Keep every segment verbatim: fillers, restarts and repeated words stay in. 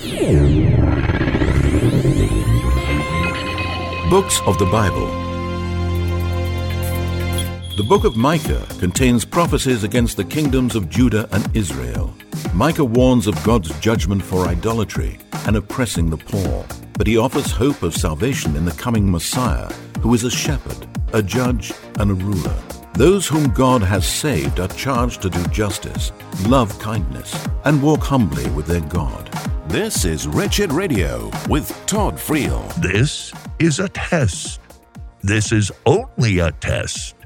Books of the Bible. The book of Micah contains prophecies against the kingdoms of Judah and Israel. Micah warns of God's judgment for idolatry and oppressing the poor, but he offers hope of salvation in the coming Messiah, who is a shepherd, a judge, and a ruler. Those whom God has saved are charged to do justice, love kindness, and walk humbly with their God. This is Wretched Radio with Todd Friel. This is a test. This is only a test.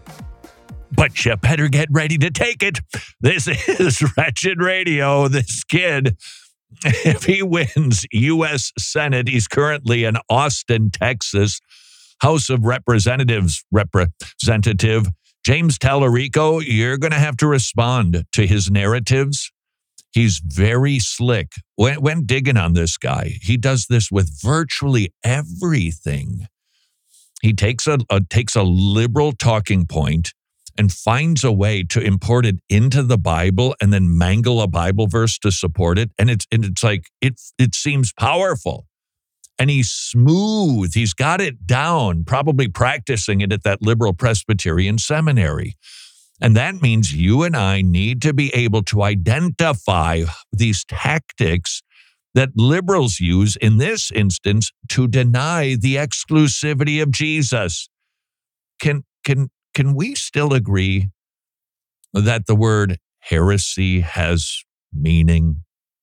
But you better get ready to take it. This is Wretched Radio. This kid, if he wins U S Senate, he's currently in Austin, Texas, House of Representatives representative. James Tallarico, you're going to have to respond to his narratives. He's very slick. When, when digging on this guy, he does this with virtually everything. He takes a, a takes a liberal talking point and finds a way to import it into the Bible and then mangle a Bible verse to support it. And it's and it's like, it, it seems powerful. And he's smooth. He's got it down, probably practicing it at that liberal Presbyterian seminary. And that means you and I need to be able to identify these tactics that liberals use in this instance to deny the exclusivity of Jesus. Can, can, can we still agree that the word heresy has meaning?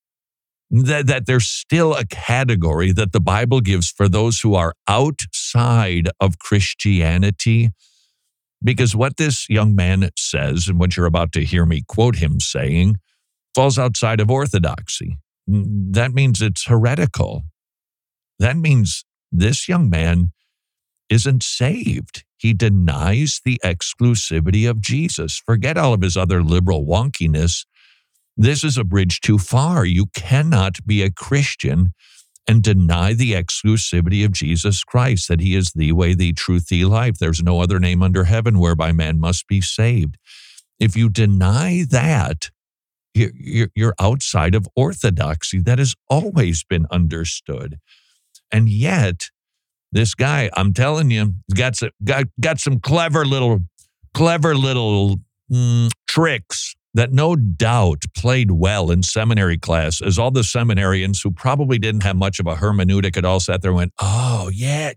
That, that there's still a category that the Bible gives for those who are outside of Christianity? Because what this young man says, and what you're about to hear me quote him saying, falls outside of orthodoxy. That means it's heretical. That means this young man isn't saved. He denies the exclusivity of Jesus. Forget all of his other liberal wonkiness. This is a bridge too far. You cannot be a Christian and deny the exclusivity of Jesus Christ, that he is the way, the truth, the life. There's no other name under heaven whereby man must be saved. If you deny that, you're, you're outside of orthodoxy. That has always been understood. And yet, this guy, I'm telling you, got some, got, got some clever little, clever little mm, tricks that no doubt played well in seminary class, as all the seminarians who probably didn't have much of a hermeneutic at all sat there and went, oh, yeah,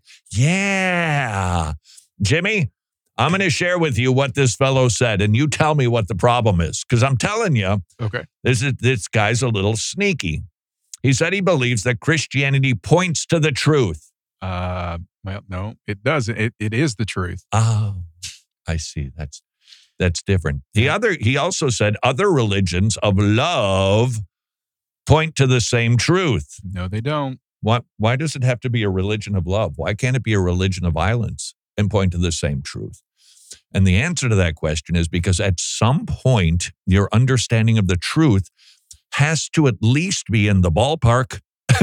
yeah. Jimmy, I'm going to share with you what this fellow said, and you tell me what the problem is, because I'm telling you, okay, this is this guy's a little sneaky. He said he believes that Christianity points to the truth. Uh, well, no, it doesn't. It, it is the truth. Oh, I see. That's That's different. The other, he also said other religions of love point to the same truth. No, they don't. Why, why does it have to be a religion of love? Why can't it be a religion of violence and point to the same truth? And the answer to that question is because at some point, your understanding of the truth has to at least be in the ballpark.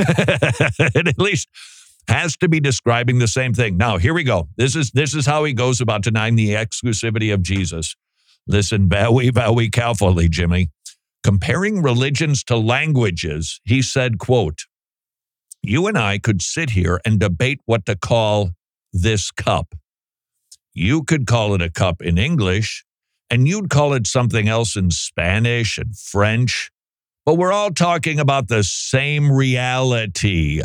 It at least has to be describing the same thing. Now, here we go. This is, this is how he goes about denying the exclusivity of Jesus. Listen very, very carefully, Jimmy. Comparing religions to languages, he said, quote, you and I could sit here and debate what to call this cup. You could call it a cup in English, and you'd call it something else in Spanish and French, but we're all talking about the same reality.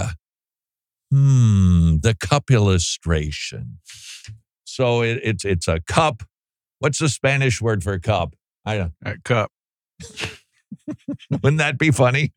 Hmm, the cup illustration. So it, it's it's a cup. What's the Spanish word for cup? I don't. Uh, cup. Wouldn't that be funny?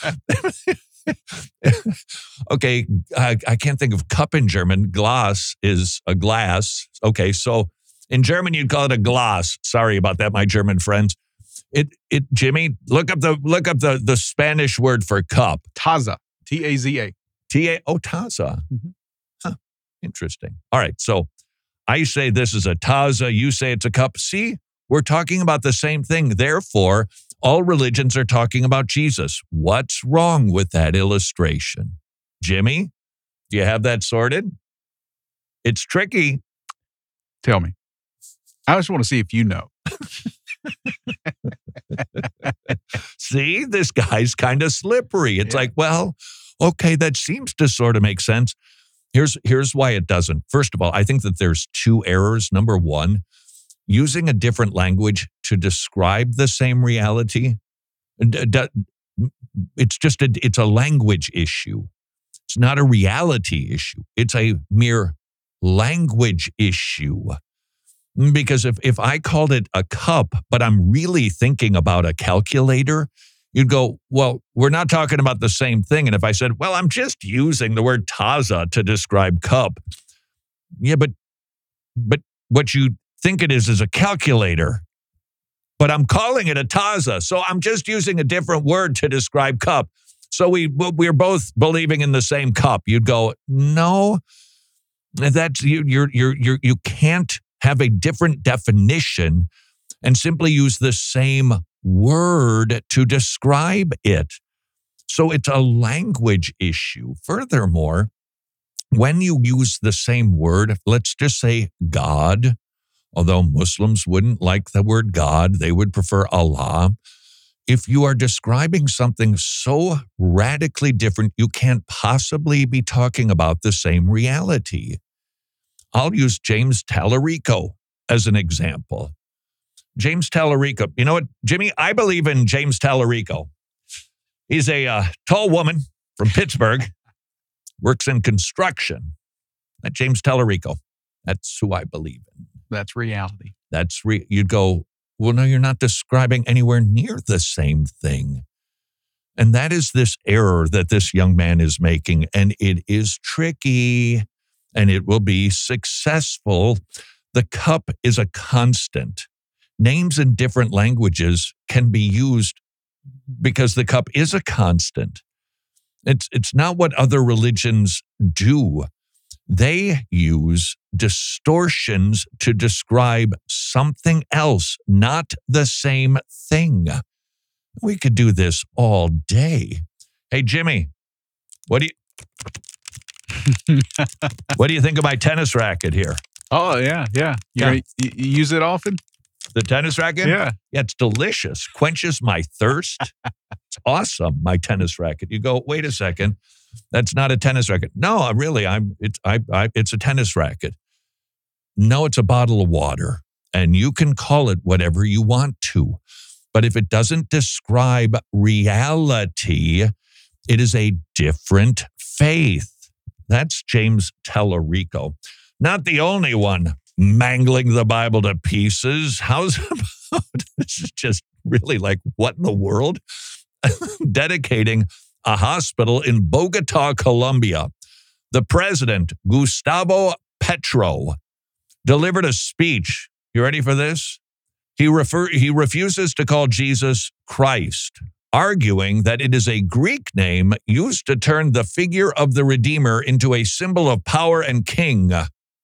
Okay, I, I can't think of cup in German. Glas is a glass. Okay, so in German you'd call it a Glas. Sorry about that, my German friends. It it Jimmy, look up the look up the the Spanish word for cup. Taza. T A Z A. T A oh taza. Mm-hmm. Huh. Interesting. All right, so I say this is a taza, you say it's a cup. See, we're talking about the same thing. Therefore, all religions are talking about Jesus. What's wrong with that illustration? Jimmy, do you have that sorted? It's tricky. Tell me. I just want to see if you know. See, this guy's kind of slippery. It's yeah. like, well, okay, that seems to sort of make sense. Here's, here's why it doesn't. First of all, I think that there's two errors. Number one, using a different language to describe the same reality. It's just a, it's a language issue. It's not a reality issue. It's a mere language issue. Because if, if I called it a cup, but I'm really thinking about a calculator, you'd go, well, we're not talking about the same thing. And if I said, well, I'm just using the word taza to describe cup. Yeah, but but what you think it is is a calculator. But I'm calling it a taza. So I'm just using a different word to describe cup. So we, we're both believing in the same cup. You'd go, no, that's you, you're, you're, you're, you can't have a different definition and simply use the same word to describe it. So it's a language issue. Furthermore, when you use the same word, let's just say God, although Muslims wouldn't like the word God, they would prefer Allah. If you are describing something so radically different, you can't possibly be talking about the same reality. I'll use James Tallarico as an example. James Tallarico, you know what, Jimmy? I believe in James Tallarico. He's a uh, tall woman from Pittsburgh, works in construction. That James Tallarico. That's who I believe in. That's reality. That's re- you'd go, well, no, you're not describing anywhere near the same thing. And that is this error that this young man is making. And it is tricky and it will be successful. The cup is a constant. Names in different languages can be used because the cup is a constant. It's, it's not what other religions do. They use distortions to describe something else, not the same thing. We could do this all day. Hey, Jimmy, what do you what do you think of my tennis racket here? Oh, yeah, yeah. You, Yeah. you, you use it often? The tennis racket? Yeah. Yeah, it's delicious. Quenches my thirst. It's awesome, my tennis racket. You go, wait a second. That's not a tennis racket. No, really, I'm. It's I, I. It's a tennis racket. No, it's a bottle of water, and you can call it whatever you want to. But if it doesn't describe reality, it is a different faith. That's James Tallarico. Not the only one mangling the Bible to pieces. How's about this is just really like, what in the world? Dedicating a hospital in Bogota, Colombia. The president, Gustavo Petro, delivered a speech. You ready for this? He refer, he refuses to call Jesus Christ, arguing that it is a Greek name used to turn the figure of the Redeemer into a symbol of power and king,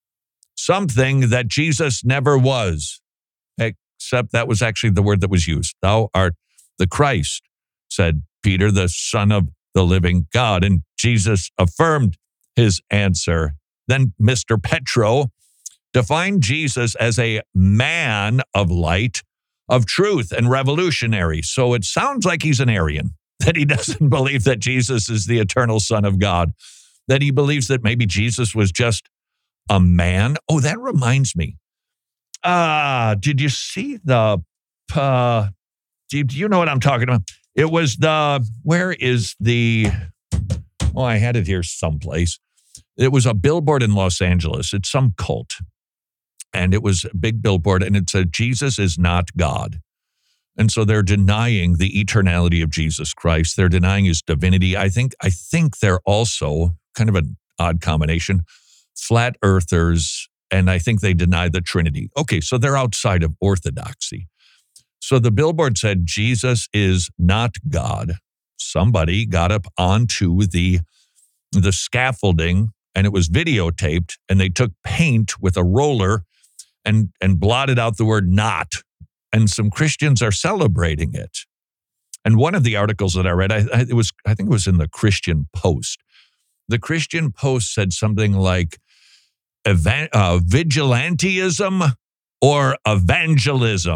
something that Jesus never was, except that was actually the word that was used. Thou art the Christ, said Peter, the Son of the living God. And Jesus affirmed his answer. Then Mister Petro defined Jesus as a man of light, of truth, and revolutionary. So it sounds like he's an Arian, that he doesn't believe that Jesus is the eternal Son of God, that he believes that maybe Jesus was just a man. Oh, that reminds me. Ah, uh, did you see the, uh, do, do you know what I'm talking about? It was the, where is the, oh, I had it here someplace. It was a billboard in Los Angeles. It's some cult. And it was a big billboard, and it said, Jesus is not God. And so they're denying the eternality of Jesus Christ. They're denying his divinity. I think, I think they're also kind of an odd combination, flat earthers, and I think they deny the Trinity. Okay, so they're outside of orthodoxy. So the billboard said, Jesus is not God. Somebody got up onto the, the scaffolding, and it was videotaped, and they took paint with a roller and, and blotted out the word not. And some Christians are celebrating it. And one of the articles that I read, I, I, it was, I think it was in the Christian Post. The Christian Post said something like, evan- uh, vigilantism or evangelism.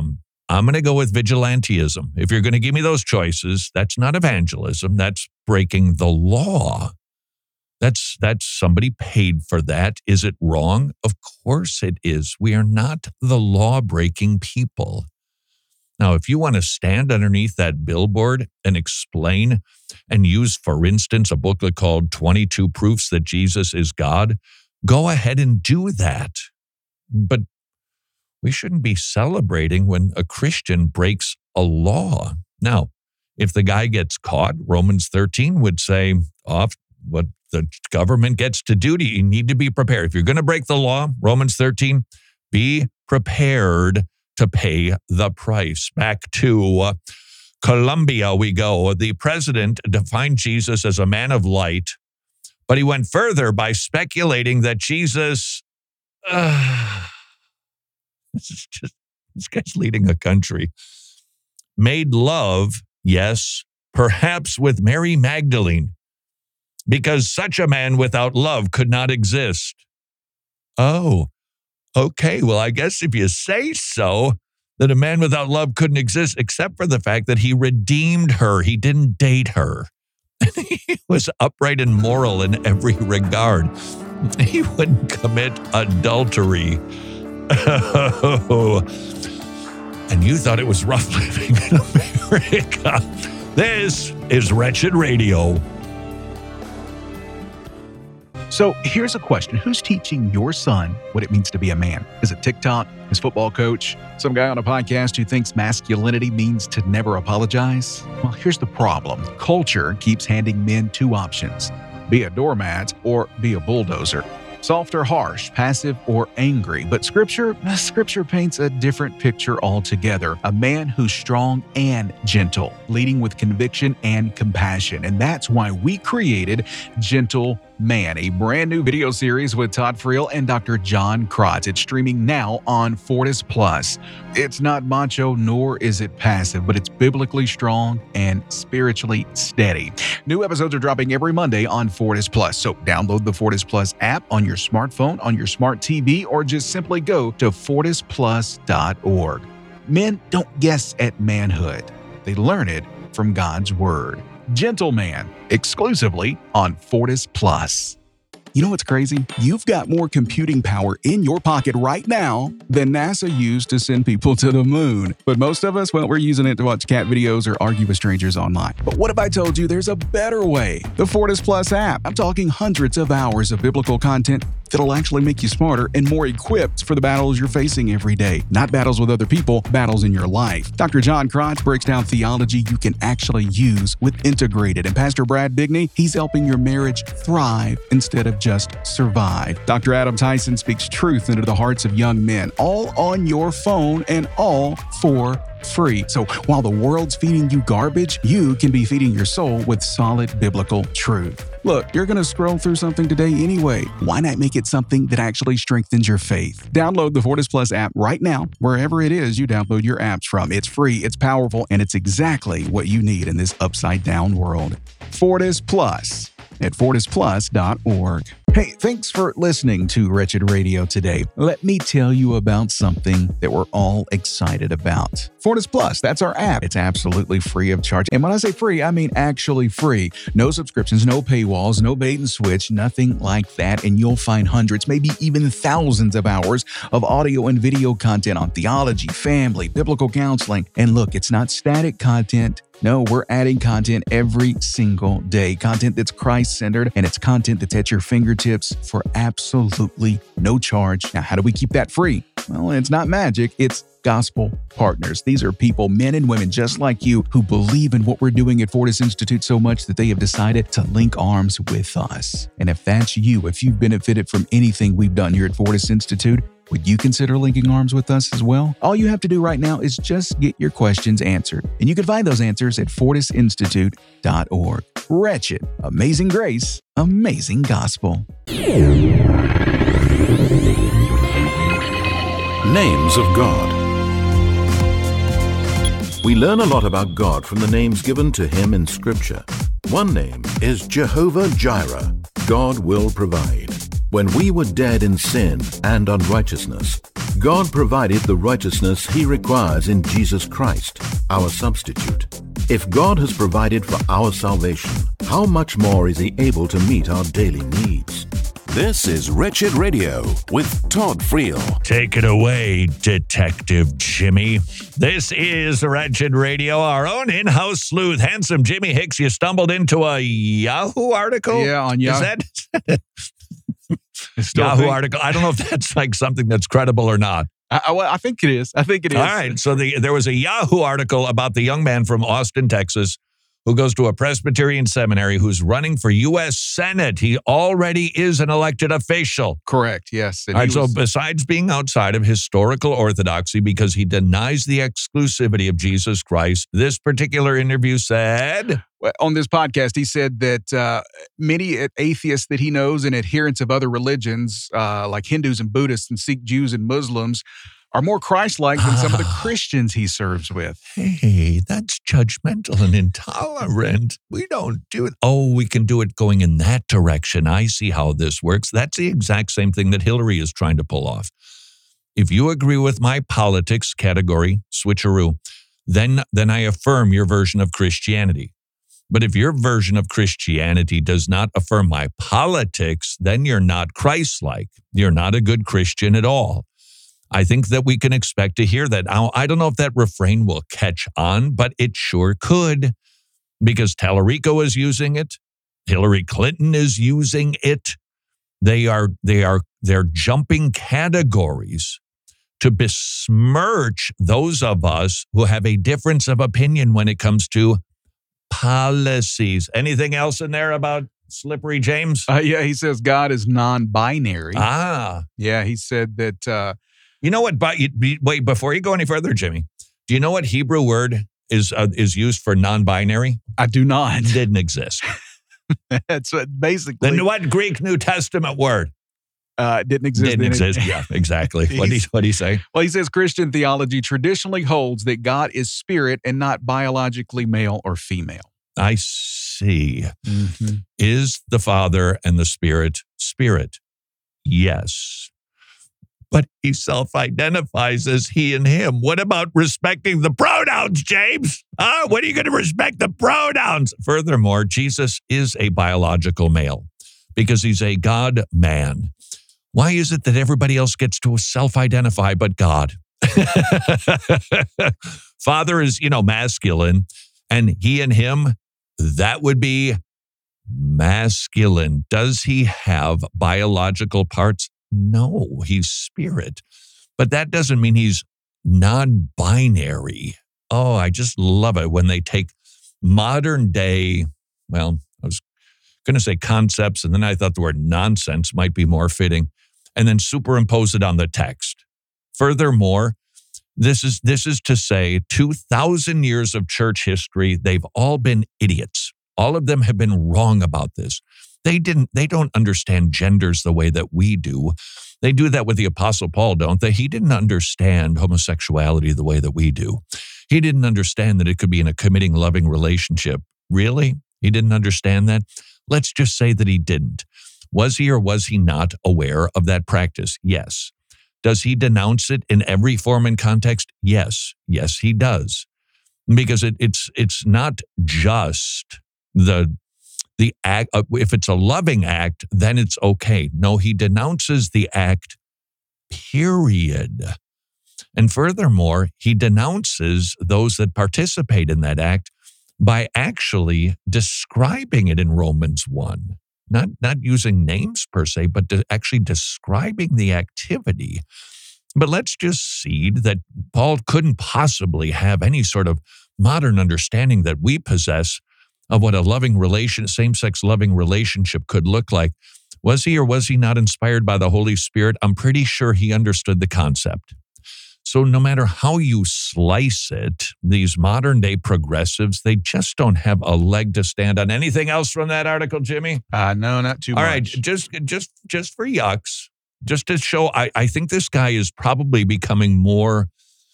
I'm going to go with vigilantism. If you're going to give me those choices, that's not evangelism. That's breaking the law. That's that's somebody paid for that. Is it wrong? Of course it is. We are not the law-breaking people. Now, if you want to stand underneath that billboard and explain and use, for instance, a booklet called twenty-two Proofs That Jesus is God, go ahead and do that. But we shouldn't be celebrating when a Christian breaks a law. Now, if the guy gets caught, Romans thirteen would say, off what the government gets to do to you, you need to be prepared. If you're going to break the law, Romans thirteen, be prepared to pay the price. Back to uh, Colombia we go. The president defined Jesus as a man of light, but he went further by speculating that Jesus, uh, this is just, this guy's leading a country, made love, yes, perhaps with Mary Magdalene, because such a man without love could not exist. Oh, okay, well, I guess if you say so, that a man without love couldn't exist, except for the fact that he redeemed her. He didn't date her. He was upright and moral in every regard. He wouldn't commit adultery. Oh. And you thought it was rough living in America. This is Wretched Radio. So here's a question. Who's teaching your son what it means to be a man? Is it TikTok, his football coach, some guy on a podcast who thinks masculinity means to never apologize? Well, here's the problem. Culture keeps handing men two options: be a doormat or be a bulldozer. Soft or harsh, passive or angry. But Scripture, Scripture paints a different picture altogether. A man who's strong and gentle, leading with conviction and compassion. And that's why we created Gentle Man, a brand new video series with Todd Friel and Doctor John Krotz. It's streaming now on Fortis Plus. It's not macho, nor is it passive, but it's biblically strong and spiritually steady. New episodes are dropping every Monday on Fortis Plus. So download the Fortis Plus app on your smartphone, on your smart T V, or just simply go to fortis plus dot org. Men don't guess at manhood. They learn it from God's Word. Gentle Man, exclusively on Fortis Plus. You know what's crazy? You've got more computing power in your pocket right now than NASA used to send people to the moon. But most of us, well, we're using it to watch cat videos or argue with strangers online. But what if I told you there's a better way? The Fortis Plus app. I'm talking hundreds of hours of biblical content that'll actually make you smarter and more equipped for the battles you're facing every day. Not battles with other people, battles in your life. Doctor John Krotz breaks down theology you can actually use with Integrated. And Pastor Brad Bigney, he's helping your marriage thrive instead of just survive. Doctor Adam Tyson speaks truth into the hearts of young men, all on your phone and all for free. So while the world's feeding you garbage, you can be feeding your soul with solid biblical truth. Look, you're going to scroll through something today anyway. Why not make it something that actually strengthens your faith? Download the Fortis Plus app right now, wherever it is you download your apps from. It's free, it's powerful, and it's exactly what you need in this upside-down world. Fortis Plus at fortis plus dot org. Hey, thanks for listening to Wretched Radio today. Let me tell you about something that we're all excited about. Fortis Plus, that's our app. It's absolutely free of charge. And when I say free, I mean actually free. No subscriptions, no paywalls, no bait and switch, nothing like that. And you'll find hundreds, maybe even thousands of hours of audio and video content on theology, family, biblical counseling. And look, it's not static content. No, we're adding content every single day. Content that's Christ-centered, and it's content that's at your fingertips for absolutely no charge. Now, how do we keep that free? Well, it's not magic. It's gospel partners. These are people, men and women just like you, who believe in what we're doing at Fortis Institute so much that they have decided to link arms with us. And if that's you, if you've benefited from anything we've done here at Fortis Institute, would you consider linking arms with us as well? All you have to do right now is just get your questions answered. And you can find those answers at fortis institute dot org. Wretched, amazing grace, amazing gospel. Names of God. We learn a lot about God from the names given to him in Scripture. One name is Jehovah Jireh. God will provide. When we were dead in sin and unrighteousness, God provided the righteousness He requires in Jesus Christ, our substitute. If God has provided for our salvation, how much more is He able to meet our daily needs? This is Wretched Radio with Todd Friel. Take it away, Detective Jimmy. This is Wretched Radio, our own in-house sleuth, handsome Jimmy Hicks. You stumbled into a Yahoo article? Yeah, on Yahoo. Is that Yahoo think- article? I don't know if that's like something that's credible or not. I, I, well, I think it is. I think it is. All right. So the, there was a Yahoo article about the young man from Austin, Texas, who goes to a Presbyterian seminary who's running for U S Senate. He already is an elected official. Correct. Yes. And All right, he so was- besides being outside of historical orthodoxy because he denies the exclusivity of Jesus Christ, this particular interview said... Well, on this podcast, he said that uh, many atheists that he knows and adherents of other religions, uh, like Hindus and Buddhists and Sikh Jews and Muslims, are more Christ-like than some of the Christians he serves with. Hey, that's judgmental and intolerant. We don't do it. Oh, we can do it going in that direction. I see how this works. That's the exact same thing that Hillary is trying to pull off. If you agree with my politics category, switcheroo, then, then I affirm your version of Christianity. But if your version of Christianity does not affirm my politics, then you're not Christ-like. You're not a good Christian at all. I think that we can expect to hear that. Now, I don't know if that refrain will catch on, but it sure could, because Tallarico is using it. Hillary Clinton is using it. They are, they are, they're jumping categories to besmirch those of us who have a difference of opinion when it comes to policies. Anything else in there about Slippery James? Uh, yeah, he says God is non-binary. Ah. Yeah, he said that... Uh, You know what? But wait, before you go any further, Jimmy, do you know what Hebrew word is uh, is used for non-binary? I do not. Didn't exist. That's what basically... Then what Greek New Testament word? Uh, didn't exist. Didn't then. exist. Yeah, exactly. What do you, what do you say? Well, he says Christian theology traditionally holds that God is spirit and not biologically male or female. I see. Mm-hmm. Is the Father and the Spirit spirit? Yes. But he self-identifies as he and him. What about respecting the pronouns, James? Huh? When are you going to respect the pronouns? Furthermore, Jesus is a biological male because he's a God-man. Why is it that everybody else gets to self-identify but God? Father is, you know, masculine, and he and him, that would be masculine. Does he have biological parts? No, he's spirit. But that doesn't mean he's non-binary. Oh, I just love it when they take modern day, well, I was going to say concepts, and then I thought the word nonsense might be more fitting, and then superimpose it on the text. Furthermore, this is this is to say two thousand years of church history, they've all been idiots. All of them have been wrong about this. They didn't. They don't understand genders the way that we do. They do that with the Apostle Paul, don't they? He didn't understand homosexuality the way that we do. He didn't understand that it could be in a committing, loving relationship. Really? He didn't understand that? Let's just say that he didn't. Was he or was he not aware of that practice? Yes. Does he denounce it in every form and context? Yes. Yes, he does. Because it, it's it's not just the the act. Uh, if it's a loving act, then it's okay. No, he denounces the act, period. And furthermore, he denounces those that participate in that act by actually describing it in Romans one. Not, not using names per se, but de- actually describing the activity. But let's just cede that Paul couldn't possibly have any sort of modern understanding that we possess of what a loving relation, same-sex loving relationship could look like. Was he or was he not inspired by the Holy Spirit? I'm pretty sure he understood the concept. So no matter how you slice it, these modern-day progressives, they just don't have a leg to stand on. Anything else from that article, Jimmy? Uh, no, not too All much. right, just just just for yucks, just to show, I, I think this guy is probably becoming more,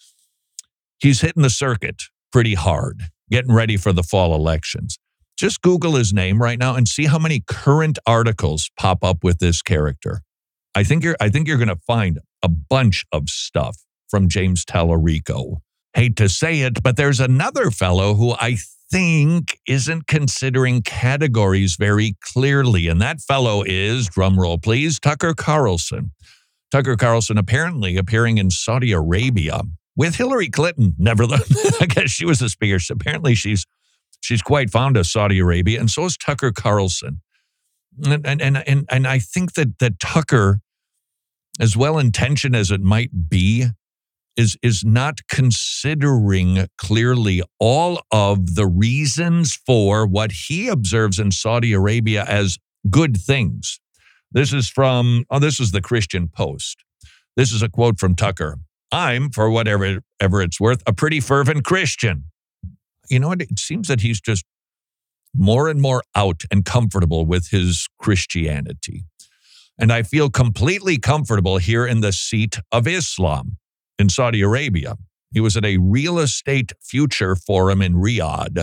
he's hitting the circuit pretty hard, getting ready for the fall elections. Just Google his name right now and see how many current articles pop up with this character. I think you're I think you're going to find a bunch of stuff from James Tallarico. Hate to say it, but there's another fellow who I think isn't considering categories very clearly. And that fellow is, drumroll please, Tucker Carlson. Tucker Carlson apparently appearing in Saudi Arabia with Hillary Clinton. Nevertheless, I guess she was the speaker. So apparently she's she's quite fond of Saudi Arabia, and so is Tucker Carlson. And and and and, and I think that that Tucker, as well-intentioned as it might be, is is not considering clearly all of the reasons for what he observes in Saudi Arabia as good things. This is from, oh, this is the Christian Post. This is a quote from Tucker. I'm, for whatever ever it's worth, a pretty fervent Christian. You know what? It seems that he's just more and more out and comfortable with his Christianity. And I feel completely comfortable here in the seat of Islam in Saudi Arabia. He was at a real estate future forum in Riyadh.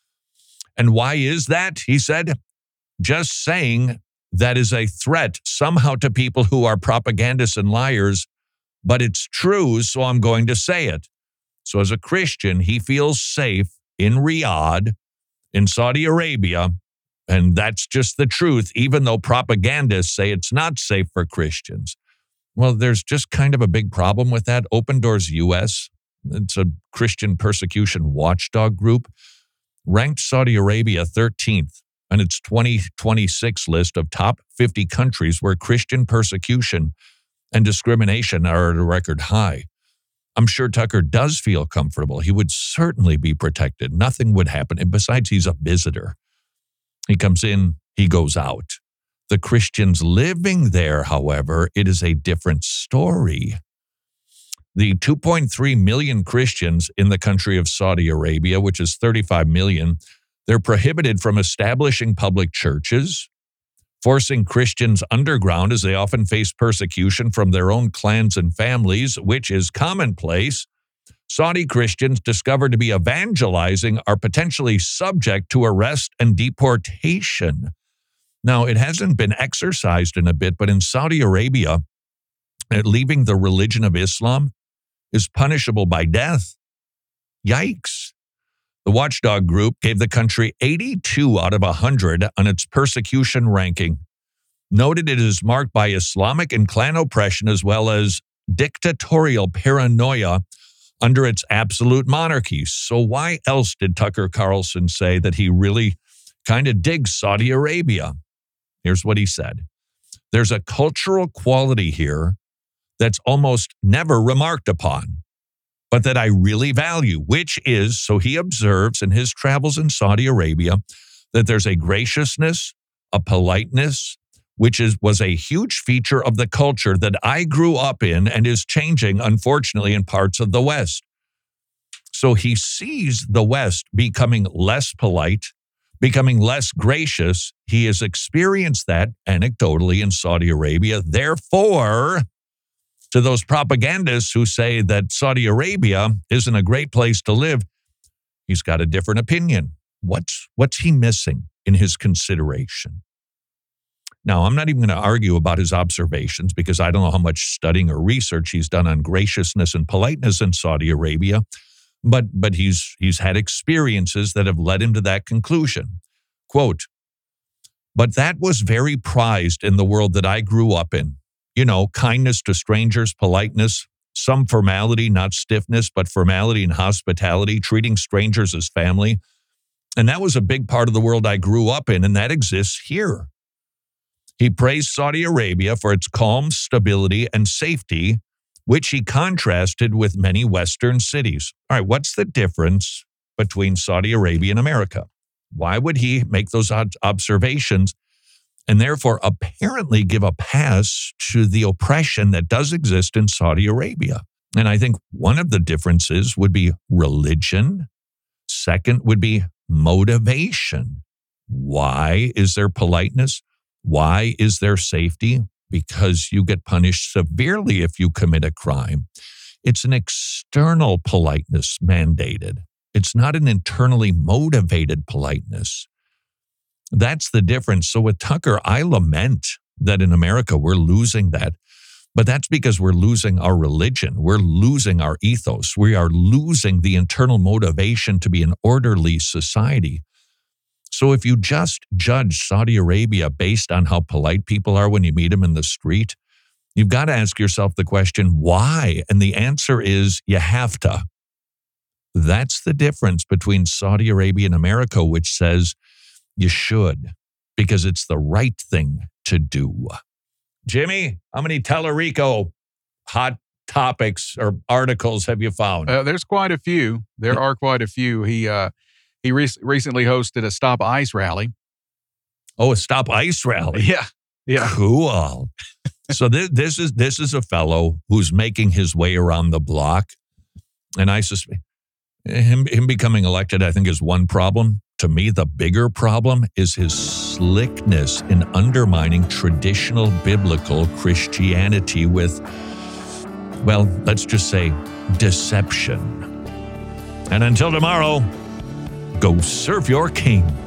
And why is that? He said, just saying that is a threat somehow to people who are propagandists and liars, but it's true, so I'm going to say it. So as a Christian, he feels safe in Riyadh, in Saudi Arabia, and that's just the truth, even though propagandists say it's not safe for Christians. Well, there's just kind of a big problem with that. Open Doors U S, it's a Christian persecution watchdog group, ranked Saudi Arabia thirteenth on its twenty twenty-six list of top fifty countries where Christian persecution and discrimination are at a record high. I'm sure Tucker does feel comfortable. He would certainly be protected. Nothing would happen. And besides, he's a visitor. He comes in, he goes out. The Christians living there, however, it is a different story. The two point three million Christians in the country of Saudi Arabia, which is thirty-five million, they're prohibited from establishing public churches, forcing Christians underground as they often face persecution from their own clans and families, which is commonplace. Saudi Christians discovered to be evangelizing are potentially subject to arrest and deportation. Now, it hasn't been exercised in a bit, but in Saudi Arabia, leaving the religion of Islam is punishable by death. Yikes. The watchdog group gave the country eighty-two out of one hundred on its persecution ranking, noted it is marked by Islamic and clan oppression as well as dictatorial paranoia under its absolute monarchy. So why else did Tucker Carlson say that he really kind of digs Saudi Arabia? Here's what he said. There's a cultural quality here that's almost never remarked upon, but that I really value, which is, so he observes in his travels in Saudi Arabia, that there's a graciousness, a politeness, which is was a huge feature of the culture that I grew up in and is changing, unfortunately, in parts of the West. So he sees the West becoming less polite, becoming less gracious. He has experienced that anecdotally in Saudi Arabia. Therefore, to those propagandists who say that Saudi Arabia isn't a great place to live, he's got a different opinion. What's, what's he missing in his consideration? Now, I'm not even going to argue about his observations because I don't know how much studying or research he's done on graciousness and politeness in Saudi Arabia, but, but he's, he's had experiences that have led him to that conclusion. Quote, but that was very prized in the world that I grew up in. You know, kindness to strangers, politeness, some formality, not stiffness, but formality and hospitality, treating strangers as family. And that was a big part of the world I grew up in, and that exists here. He praised Saudi Arabia for its calm, stability, and safety, which he contrasted with many Western cities. All right, what's the difference between Saudi Arabia and America? Why would he make those observations and therefore apparently give a pass to the oppression that does exist in Saudi Arabia? And I think one of the differences would be religion. Second would be motivation. Why is there politeness? Why is there safety? Because you get punished severely if you commit a crime. It's an external politeness mandated. It's not an internally motivated politeness. That's the difference. So with Tucker, I lament that in America we're losing that. But that's because we're losing our religion. We're losing our ethos. We are losing the internal motivation to be an orderly society. So if you just judge Saudi Arabia based on how polite people are when you meet them in the street, you've got to ask yourself the question, why? And the answer is you have to. That's the difference between Saudi Arabia and America, which says you should, because it's the right thing to do. Jimmy, how many Tellerico hot topics or articles have you found? Uh, there's quite a few. There are quite a few. He uh, he re- recently hosted a Stop ICE rally. Oh, a Stop ICE rally. Yeah, yeah. Cool. So this, this is this is a fellow who's making his way around the block, and I suspect him him becoming elected, I think, is one problem. To me, the bigger problem is his slickness in undermining traditional biblical Christianity with, well, let's just say deception. And until tomorrow, go serve your king.